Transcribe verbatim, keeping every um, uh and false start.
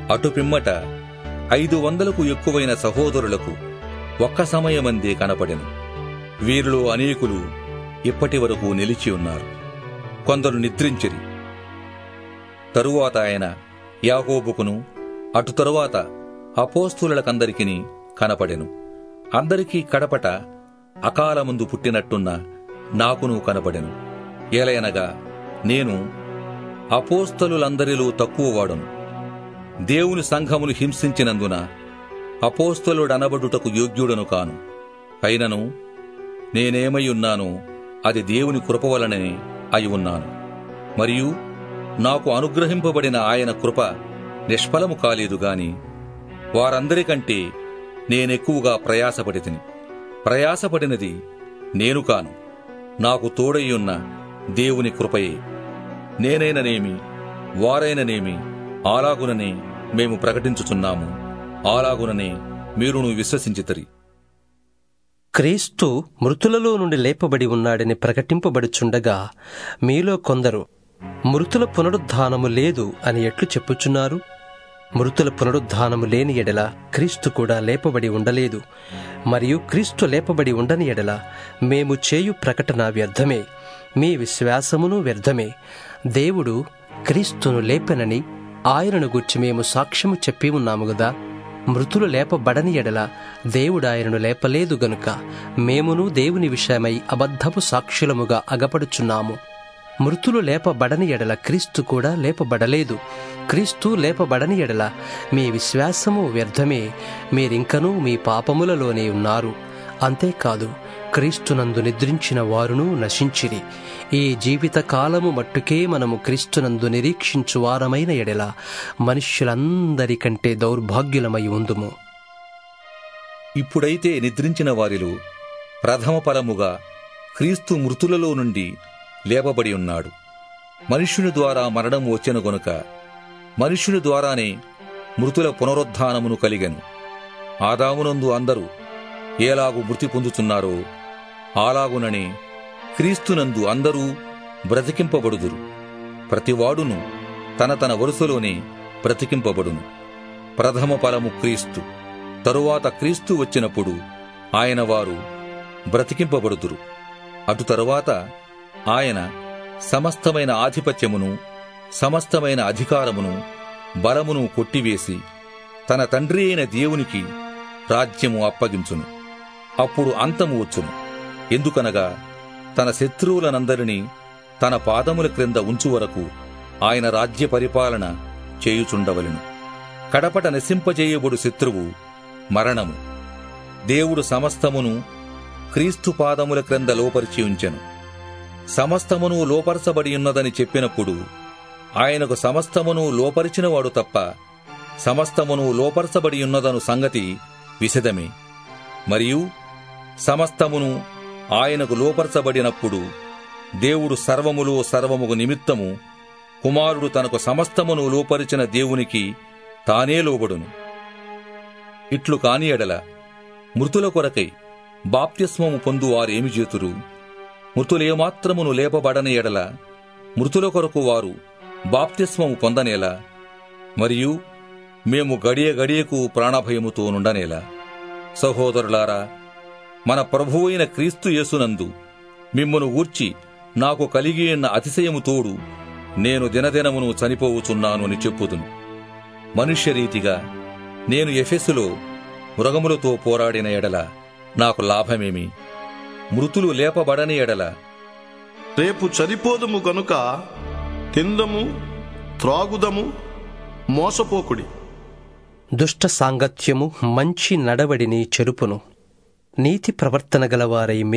అటు పిమ్మట ఐదు వందలకు ఎక్కువైన సహోదరులకు ఒక్క సమయమందే కనపడెను. వీరిలో అనేకులు ఇప్పటి వరకు నిలిచి ఉన్నారు, కొందరు నిద్రించిరి. తరువాత ఆయన యాకోబుకును అటు తరువాత అపోస్తలులకందరికిని కనపడెను. అందరికీ కడపట అకాలముందు పుట్టినట్టున్న నాకును కనపడెను. ఏలయనగా నేను అపోస్తలులందరిలో తక్కువవాడును. దేవుని సంఘమును హింసించినందున అపోస్తలుడనబడుటకు యోగ్యుడను కాను. అయినను నేనేమై ఉన్నానో అది దేవుని కృప వలనే అయి ఉన్నాను. మరియు నాకు అనుగ్రహింపబడిన ఆయన కృప నిష్ఫలము కాలేదు గాని వారందరికంటే నేనెక్కువగా ప్రయాసపడితిని. ప్రయాసపడినది నేను కాను, నాకు తోడయ్యున్న దేవుని కృపయే. నేనైననేమి వారైననేమి అలాగుననే మేము ప్రకటించుచున్నాము, అలాగుననే మీరును విశ్వసించితిరి. క్రీస్తు మృతులలో నుండి లేపబడి ఉన్నాడని ప్రకటింపబడుచుండగా మీలో కొందరు మృతుల పునరుద్ధానము లేదు అని ఎట్లు చెప్పుచున్నారు? మృతుల పునరుద్ధానము లేని ఎడల క్రీస్తు కూడా లేపబడి ఉండలేదు. మరియు క్రీస్తు లేపబడి ఉండని ఎడల మేము చేయు ప్రకటన వ్యర్థమే, మీ విశ్వాసమును వ్యర్థమే. దేవుడు క్రీస్తును లేపెనని ఆయనను గూర్చి మేము సాక్ష్యము చెప్పి ఉన్నాము గదా. మృతులు లేపబడని ఎడల దేవుడు ఆయనను లేపలేదు గనుక మేమును దేవుని విషయమై అబద్ధపు సాక్షులముగా అగపడుచున్నాము. మృతులు లేపబడని ఎడల క్రీస్తు కూడా లేపబడలేదు. క్రీస్తు లేపబడని ఎడల మీ విశ్వాసము వ్యర్థమే, మీరింకనూ మీ పాపములలోనే ఉన్నారు. అంతేకాదు, క్రీస్తునందు నిద్రించిన వారును నశించిరి. ఈ జీవిత కాలము మట్టుకే మనము క్రీస్తునందు నిరీక్షించు వారమైన ఎడల మనుష్యులందరికంటే దౌర్భాగ్యులమై ఉందుము. ఇప్పుడైతే నిద్రించిన వారిలో ప్రథమ ఫలముగా క్రీస్తు మృతులలో నుండి లేపబడి ఉన్నాడు. మనుష్యుని ద్వారా మరణం వచ్చెను గనుక మనుష్యుని ద్వారానే మృతుల పునరుద్ధానమును కలిగెను. ఆదామునందు అందరూ ఏలాగు మృతి పొందుతున్నారో అలాగుననే క్రీస్తునందు అందరూ బ్రతికింపబడుదురు. ప్రతివాడును తన తన వరుసలోనే బ్రతికింపబడును. ప్రథమ ఫలము క్రీస్తు, తరువాత క్రీస్తు వచ్చినప్పుడు ఆయన వారు బ్రతికింపబడుదురు. అటు తరువాత ఆయన సమస్తమైన ఆధిపత్యమును సమస్తమైన అధికారమును బలమును కొట్టివేసి తన తండ్రి అయిన దేవునికి రాజ్యము అప్పగించును. అప్పుడు అంతము వచ్చును. ఎందుకనగా తన శత్రువులనందరినీ తన పాదముల క్రింద ఉంచు వరకు ఆయన రాజ్య పరిపాలన చేయుచుండవలెను. కడపట నశింపజేయబడు శత్రువు మరణము. దేవుడు సమస్తమును క్రీస్తు పాదముల క్రింద లోపరిచి ఉంచెను. సమస్తమును లోపరచబడి ఉన్నదని చెప్పినప్పుడు ఆయనకు సమస్తమును లోపరిచినవాడు తప్ప సమస్తమును లోపరచబడి ఉన్నదను సంగతి విశదమే. మరియు సమస్తమును ఆయనకు లోపరచబడినప్పుడు దేవుడు సర్వములో సర్వముకు నిమిత్తము కుమారుడు తనకు సమస్తమును లోపరిచిన దేవునికి తానే లోబడును. ఇట్లు కాని ఎడల మృతుల కొరకై బాప్తిస్మము పొందు వారేమి చేతురు? మృతులేమాత్రమును లేపబడని ఎడల మృతుల కొరకు వారు బాప్తిస్మము పొందనేలా? మరియు మేము గడియ గడియకు ప్రాణభయముతో నుండనేలా? సహోదరులారా, మన ప్రభువైన క్రీస్తు యేసునందు మిమ్మును గూర్చి నాకు కలిగి ఉన్న అతిశయము తోడు నేను దినదినమును చనిపోవుచున్నాను అని చెప్పుదును. మనుష్యరీతిగా నేను ఎఫెసులో మృగములతో పోరాడిన ఎడల నాకు లాభమేమి? మృతులు లేపబడని ఎడల రేపు చనిపోదుము గనుక తిందము త్రాగుదము మోసపోకుడి. దుష్ట సాంగత్యము మంచి నడవడిని చెరుపును. నీతి ప్రవర్తన గలవారై